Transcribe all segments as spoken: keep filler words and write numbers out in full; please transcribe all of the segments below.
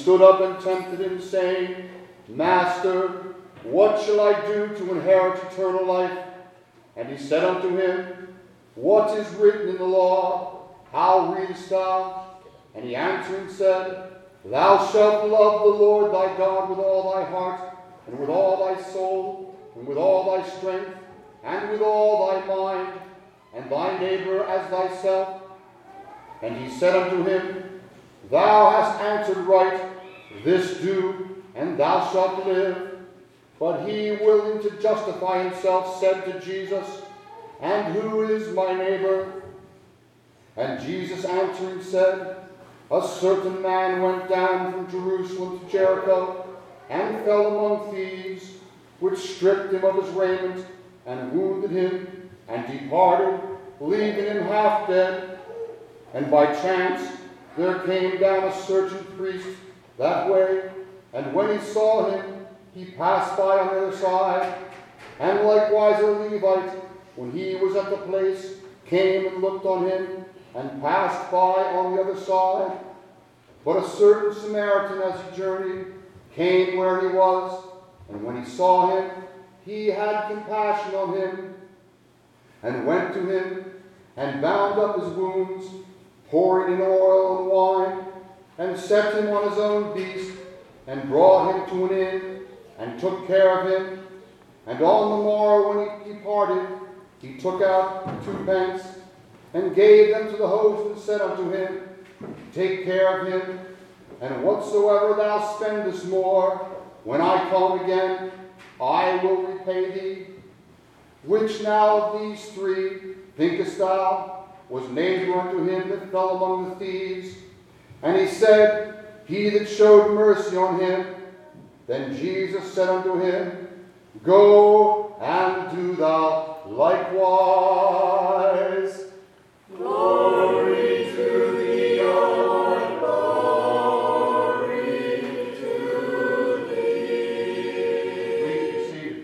stood up and tempted him, saying, Master, what shall I do to inherit eternal life? And he said unto him, What is written in the law? How readest thou? And he answering said, Thou shalt love the Lord thy God with all thy heart, and with all thy soul, and with all thy strength, and with all thy mind, and thy neighbor as thyself. And he said unto him, Thou hast answered right, this do, and thou shalt live. But he, willing to justify himself, said to Jesus, And who is my neighbor? And Jesus answering said, A certain man went down from Jerusalem to Jericho, and fell among thieves, which stripped him of his raiment, and wounded him, and departed, leaving him half dead. And by chance there came down a certain priest that way, and when he saw him, he passed by on the other side. And likewise a Levite, when he was at the place, came and looked on him, and passed by on the other side. But a certain Samaritan, as he journeyed, came where he was, and when he saw him, he had compassion on him, and went to him, and bound up his wounds, pouring in oil and wine, and set him on his own beast, and brought him to an inn, and took care of him. And on the morrow when he departed, he took out two pence, and gave them to the host, and said unto him, Take care of him, and whatsoever thou spendest more, when I come again, I will repay thee. Which now of these three, thinkest thou, was neighbor unto him that fell among the thieves? And he said, He that showed mercy on him. Then Jesus said unto him, Go and do thou likewise. Glory to thee, O Lord, glory to thee. Please be seated.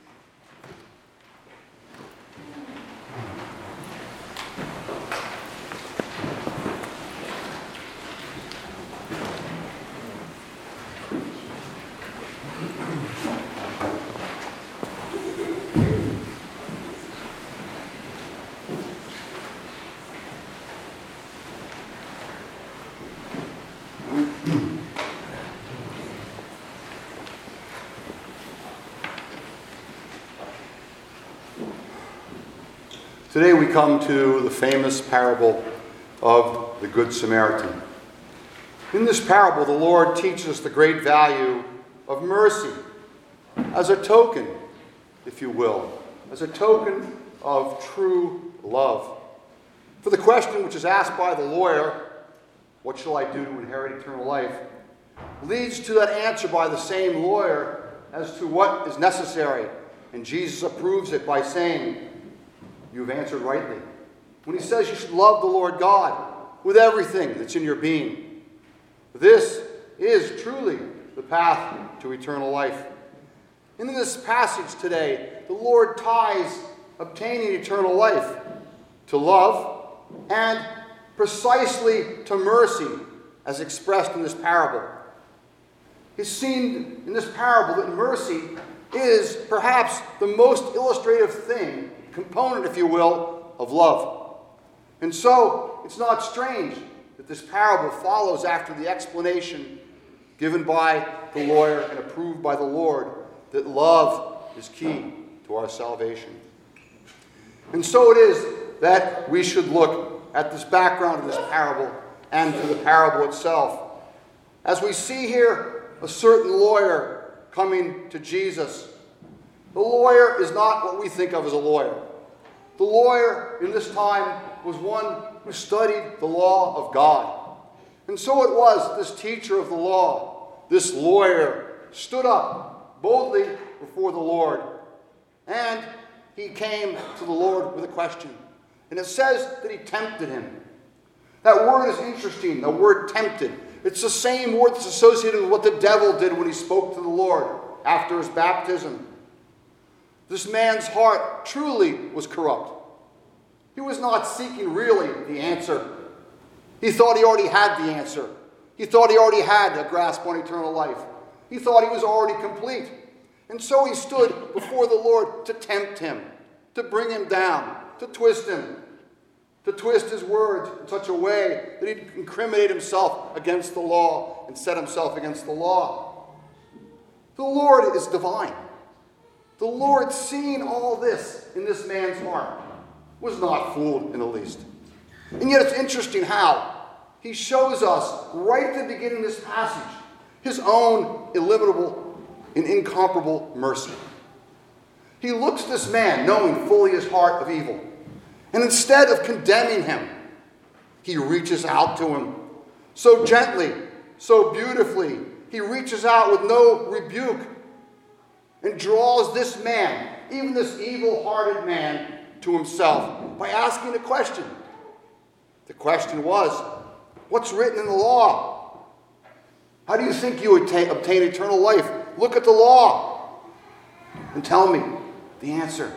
Today we come to the famous parable of the Good Samaritan. In this parable, the Lord teaches us the great value of mercy as a token, if you will, as a token of true love. For the question which is asked by the lawyer, what shall I do to inherit eternal life, leads to that answer by the same lawyer as to what is necessary. And Jesus approves it by saying, You've answered rightly. When he says you should love the Lord God with everything that's in your being. This is truly the path to eternal life. And in this passage today, the Lord ties obtaining eternal life to love and precisely to mercy as expressed in this parable. It's seen in this parable that mercy is perhaps the most illustrative thing, component, if you will, of love. And so, it's not strange that this parable follows after the explanation given by the lawyer and approved by the Lord that love is key to our salvation. And so it is that we should look at this background of this parable and to the parable itself. As we see here a certain lawyer coming to Jesus, the lawyer is not what we think of as a lawyer. The lawyer in this time was one who studied the law of God. And so it was that this teacher of the law, this lawyer, stood up boldly before the Lord. And he came to the Lord with a question. And it says that he tempted him. That word is interesting, the word tempted. It's the same word that's associated with what the devil did when he spoke to the Lord after his baptism. This man's heart truly was corrupt. He was not seeking really the answer. He thought he already had the answer. He thought he already had a grasp on eternal life. He thought he was already complete. And so he stood before the Lord to tempt him, to bring him down, to twist him, to twist his words in such a way that he'd incriminate himself against the law and set himself against the law. The Lord is divine. The Lord, seeing all this in this man's heart, was not fooled in the least. And yet it's interesting how he shows us right at the beginning of this passage his own illimitable and incomparable mercy. He looks at this man, knowing fully his heart of evil, and instead of condemning him, he reaches out to him so gently, so beautifully. He reaches out with no rebuke and draws this man, even this evil-hearted man, to himself by asking a question. The question was, what's written in the law? How do you think you obtain, obtain eternal life? Look at the law and tell me the answer.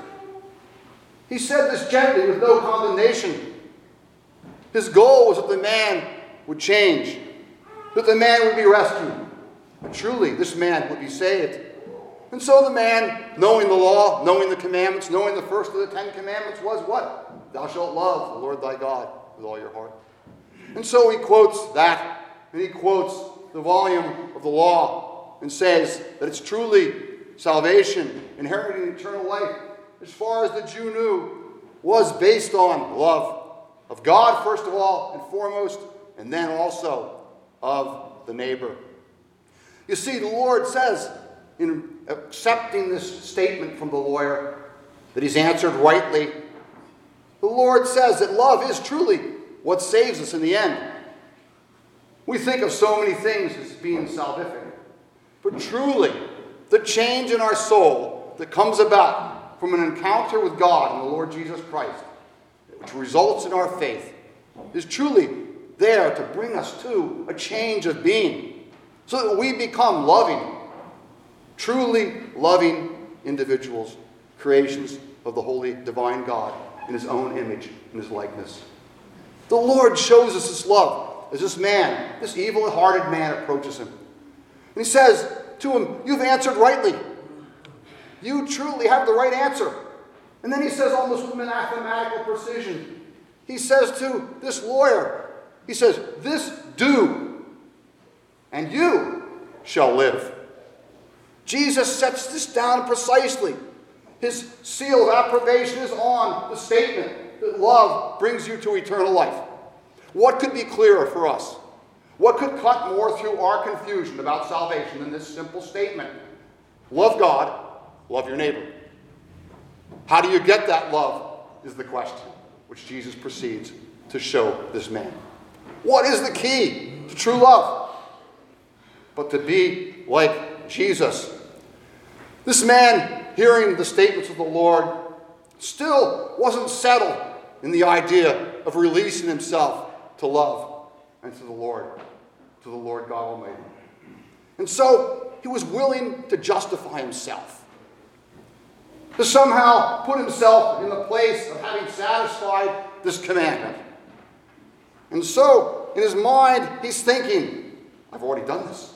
He said this gently with no condemnation. His goal was that the man would change, that the man would be rescued. And truly, this man would be saved. And so the man, knowing the law, knowing the commandments, knowing the first of the Ten Commandments was what? Thou shalt love the Lord thy God with all your heart. And so he quotes that, and he quotes the volume of the law and says that it's truly salvation, inheriting eternal life, as far as the Jew knew, was based on love of God, first of all and foremost, and then also of the neighbor. You see, the Lord says, in accepting this statement from the lawyer, that he's answered rightly, the Lord says that love is truly what saves us in the end. We think of so many things as being salvific, but truly, the change in our soul that comes about from an encounter with God and the Lord Jesus Christ, which results in our faith, is truly there to bring us to a change of being, so that we become loving, truly loving individuals, creations of the holy divine God in his own image and his likeness. The Lord shows us his love as this man, this evil-hearted man, approaches him. And he says to him, you've answered rightly. You truly have the right answer. And then he says, almost with mathematical precision, he says to this lawyer, he says, this do, and you shall live. Jesus sets this down precisely. His seal of approbation is on the statement that love brings you to eternal life. What could be clearer for us? What could cut more through our confusion about salvation than this simple statement? Love God, love your neighbor. How do you get that love is the question, which Jesus proceeds to show this man. What is the key to true love? But to be like Jesus. This man, hearing the statements of the Lord, still wasn't settled in the idea of releasing himself to love and to the Lord, to the Lord God Almighty. And so he was willing to justify himself, to somehow put himself in the place of having satisfied this commandment. And so, in his mind, he's thinking, I've already done this.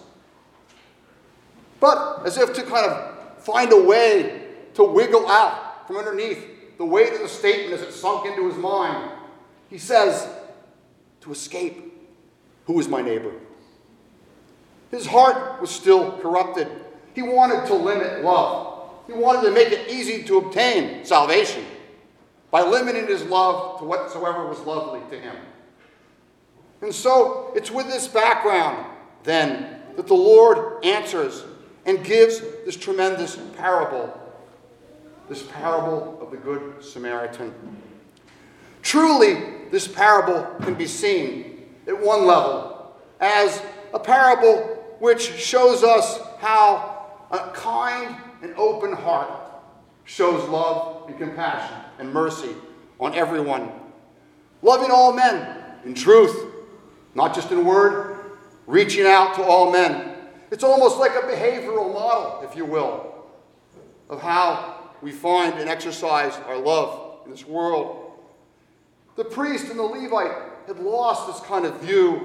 But as if to kind of find a way to wiggle out from underneath the weight of the statement as it sunk into his mind, he says, to escape, who is my neighbor? His heart was still corrupted. He wanted to limit love. He wanted to make it easy to obtain salvation by limiting his love to whatsoever was lovely to him. And so it's with this background, then, that the Lord answers and gives this tremendous parable, this parable of the Good Samaritan. Truly, this parable can be seen at one level as a parable which shows us how a kind and open heart shows love and compassion and mercy on everyone. Loving all men in truth, not just in word, reaching out to all men. It's almost like a behavioral model, if you will, of how we find and exercise our love in this world. The priest and the Levite had lost this kind of view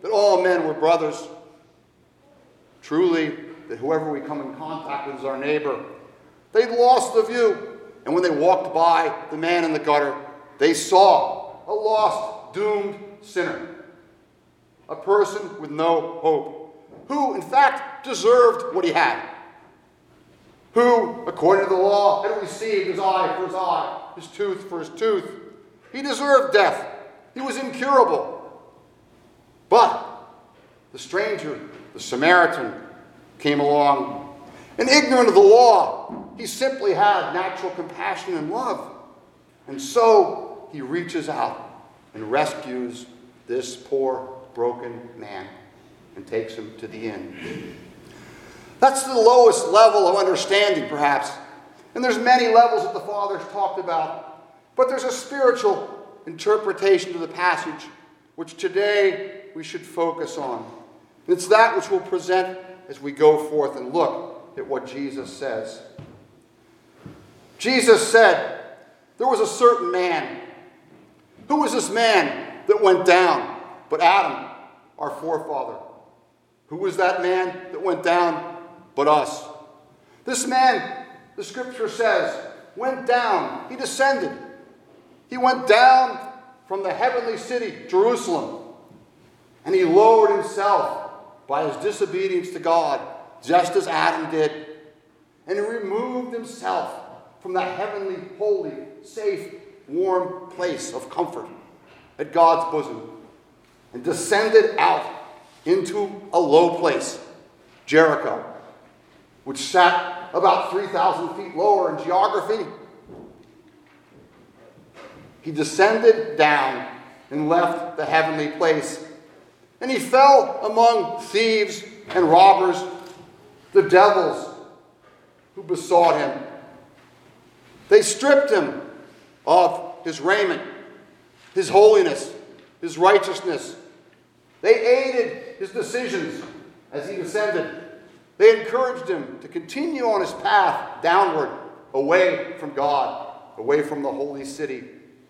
that all men were brothers. Truly, that whoever we come in contact with is our neighbor. They'd lost the view, and when they walked by the man in the gutter, they saw a lost, doomed sinner, a person with no hope, who, in fact, deserved what he had, who, according to the law, had received his eye for his eye, his tooth for his tooth. He deserved death. He was incurable. But the stranger, the Samaritan, came along, and ignorant of the law, he simply had natural compassion and love. And so he reaches out and rescues this poor, broken man and takes him to the inn. That's the lowest level of understanding, perhaps. And there's many levels that the Father's talked about. But there's a spiritual interpretation to the passage, which today we should focus on. And it's that which we'll present as we go forth and look at what Jesus says. Jesus said, there was a certain man. Who was this man that went down? But Adam, our forefather. Who was that man that went down? But us. This man, the scripture says, went down. He descended. He went down from the heavenly city, Jerusalem. And he lowered himself by his disobedience to God, just as Adam did. And he removed himself from that heavenly, holy, safe, warm place of comfort at God's bosom and descended out into a low place, Jericho, which sat about three thousand feet lower in geography. He descended down and left the heavenly place. And he fell among thieves and robbers, the devils who besought him. They stripped him of his raiment, his holiness, his righteousness. They aided his decisions as he descended. They encouraged him to continue on his path downward, away from God, away from the holy city.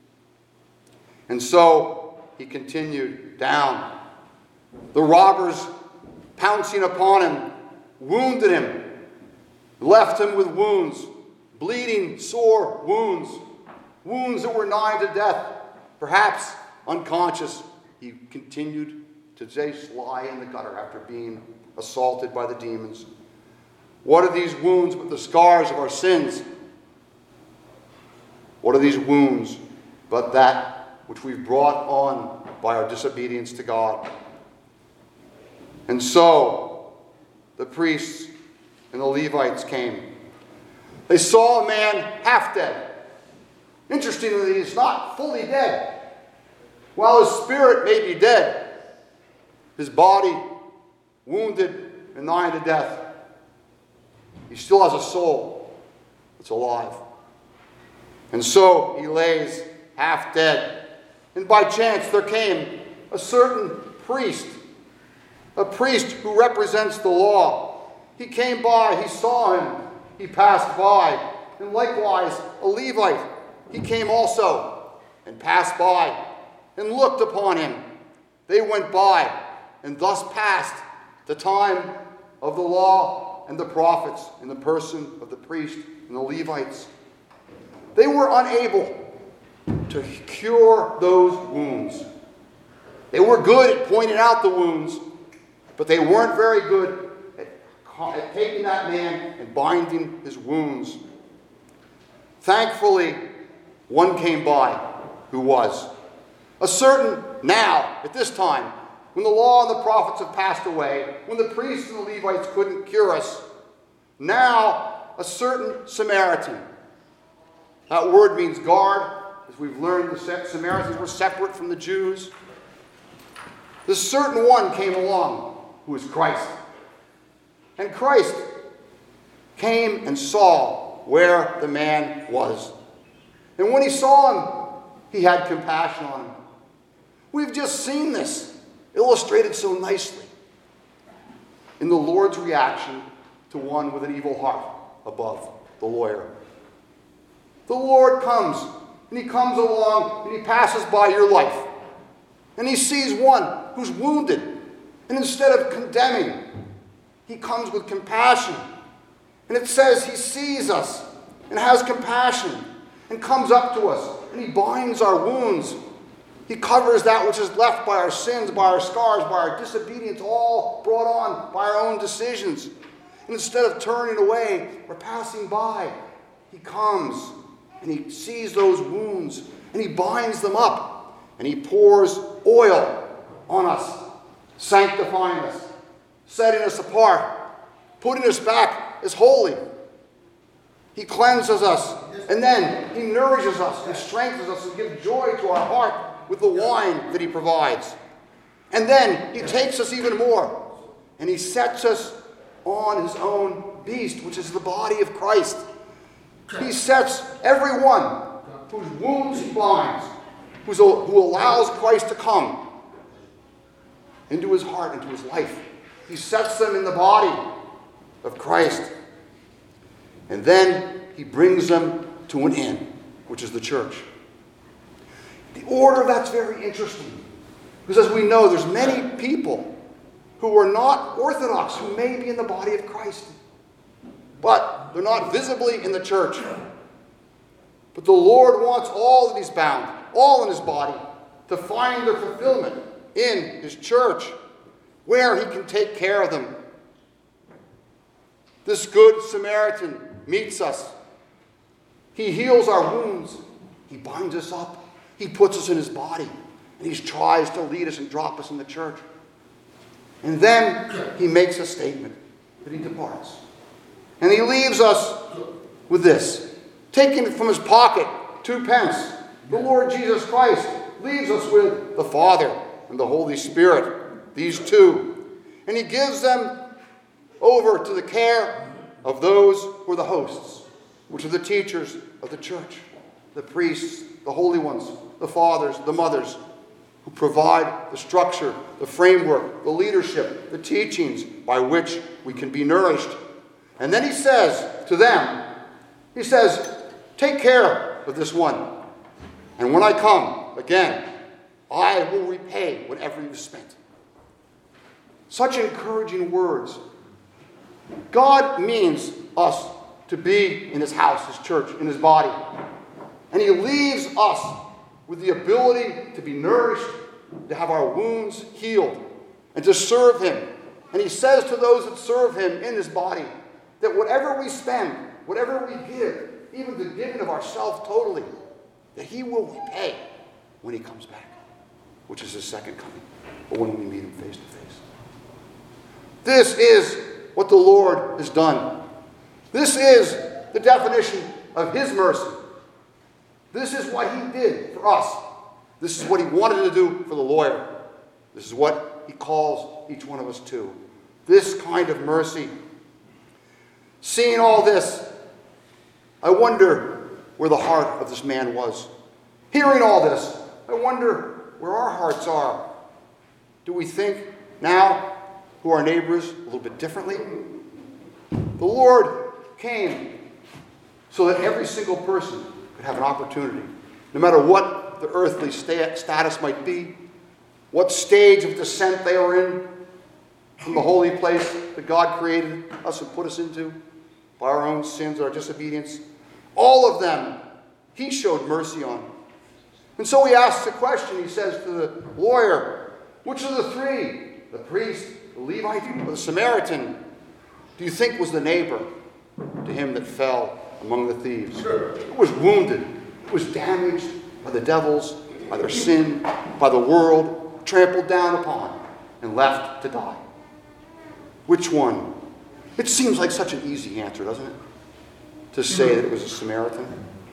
And so he continued down. The robbers, pouncing upon him, wounded him, left him with wounds, bleeding, sore wounds, wounds that were nigh to death. Perhaps unconscious, he continued to just lie in the gutter after being assaulted by the demons. What are these wounds but the scars of our sins? What are these wounds but that which we've brought on by our disobedience to God? And so the priests and the Levites came. They saw a man half dead. Interestingly, he's not fully dead. While his spirit may be dead, his body wounded and nigh to death, he still has a soul that's alive. And so he lays half dead. And by chance there came a certain priest, a priest who represents the law. He came by, he saw him, he passed by. And likewise, a Levite, he came also and passed by and looked upon him. They went by and thus passed the time of the law and the prophets in the person of the priest and the Levites. They were unable to cure those wounds. They were good at pointing out the wounds, but they weren't very good at, at taking that man and binding his wounds. Thankfully, one came by who was. A certain now, at this time, when the law and the prophets have passed away, when the priests and the Levites couldn't cure us, now a certain Samaritan. That word means guard. As we've learned, the Samaritans were separate from the Jews. This certain one came along, who was Christ. And Christ came and saw where the man was. And when he saw him, he had compassion on him. We've just seen this illustrated so nicely in the Lord's reaction to one with an evil heart above the lawyer. The Lord comes, and he comes along, and he passes by your life. And he sees one who's wounded And instead of condemning, he comes with compassion. And it says he sees us and has compassion and comes up to us and he binds our wounds. He covers that which is left by our sins, by our scars, by our disobedience, all brought on by our own decisions. And instead of turning away or passing by, he comes and he sees those wounds and he binds them up and he pours oil on us, sanctifying us, setting us apart, putting us back as holy. He cleanses us, and then he nourishes us and strengthens us and gives joy to our heart with the wine that he provides. And then he takes us even more, and he sets us on his own beast, which is the body of Christ. He sets everyone whose wounds he binds, who's, who allows Christ to come into his heart, into his life. He sets them in the body of Christ. And then he brings them to an end, which is the church. The order of that's very interesting. Because as we know, there's many people who are not Orthodox, who may be in the body of Christ. But they're not visibly in the church. But the Lord wants all that he's bound, all in his body, to find their fulfillment in his church, where he can take care of them. This good Samaritan meets us. He heals our wounds. He binds us up. He puts us in his body. And he tries to lead us and drop us in the church. And then he makes a statement that he departs. And he leaves us with this. Taking from his pocket two pence, the Lord Jesus Christ leaves us with the Father and the Holy Spirit, these two. And he gives them over to the care of those who are the hosts, which are the teachers of the church, the priests, the holy ones, the fathers, the mothers, who provide the structure, the framework, the leadership, the teachings by which we can be nourished. And then he says to them, he says, take care of this one. And when I come again, I will repay whatever you've spent. Such encouraging words. God means us to be in his house, his church, in his body. And he leaves us with the ability to be nourished, to have our wounds healed, and to serve him. And he says to those that serve him in his body that whatever we spend, whatever we give, even the giving of ourselves totally, that he will repay when he comes back, which is his second coming, or when we meet him face to face. This is what the Lord has done. This is the definition of his mercy. This is what he did for us. This is what he wanted to do for the lawyer. This is what he calls each one of us to. This kind of mercy. Seeing all this, I wonder where the heart of this man was. Hearing all this, I wonder where our hearts are. Do we think now who our neighbors a little bit differently? The Lord came so that every single person could have an opportunity, no matter what the earthly status might be, what stage of descent they are in from the holy place that God created us and put us into by our own sins, our disobedience. All of them, he showed mercy on. And so he asks a question. He says to the lawyer, which of the three, the priest, the Levite, or the Samaritan, do you think was the neighbor to him that fell among the thieves? It was wounded. It was damaged by the devils, by their sin, by the world, trampled down upon, and left to die. Which one? It seems like such an easy answer, doesn't it? To say that it was a Samaritan.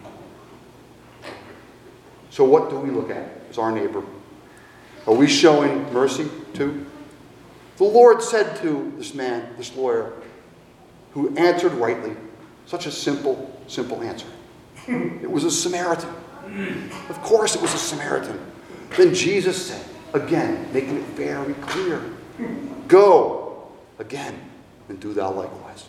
So what do we look at as our neighbor? Are we showing mercy too? The Lord said to this man, this lawyer, who answered rightly, such a simple, simple answer. It was a Samaritan. Of course it was a Samaritan. Then Jesus said, again, making it very clear, go again and do thou likewise.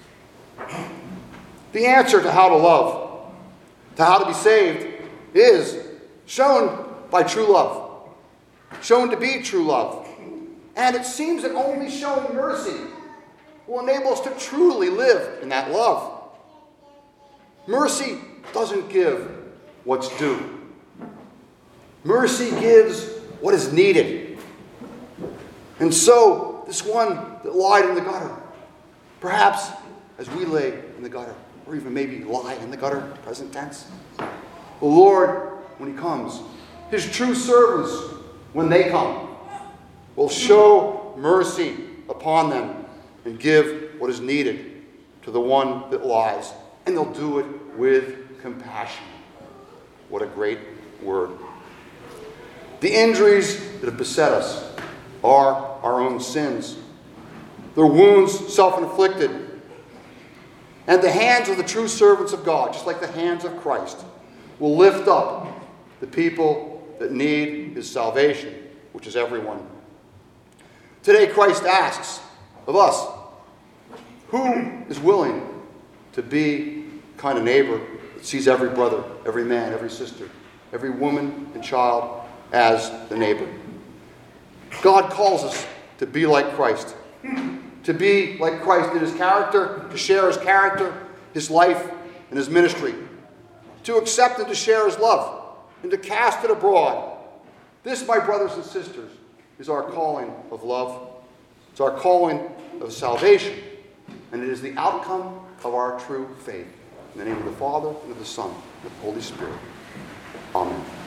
The answer to how to love, to how to be saved, is shown by true love. Shown to be true love. And it seems that only showing mercy will enable us to truly live in that love. Mercy doesn't give what's due. Mercy gives what is needed. And so, this one that lied in the gutter, perhaps as we lay in the gutter, or even maybe lie in the gutter, present tense, the Lord, when he comes, his true servants, when they come, will show mercy upon them and give what is needed to the one that lies. And they'll do it with compassion. What a great word. The injuries that have beset us are our own sins. Their wounds self-inflicted. And the hands of the true servants of God, just like the hands of Christ, will lift up the people that need his salvation, which is everyone. Today Christ asks of us, who is willing to be the kind of neighbor that sees every brother, every man, every sister, every woman and child as the neighbor? God calls us to be like Christ. To be like Christ in his character, to share his character, his life, and his ministry. To accept and to share his love, and to cast it abroad. This, my brothers and sisters, is our calling of love. It's our calling of salvation. And it is the outcome of our true faith. In the name of the Father, and of the Son, and of the Holy Spirit. Amen.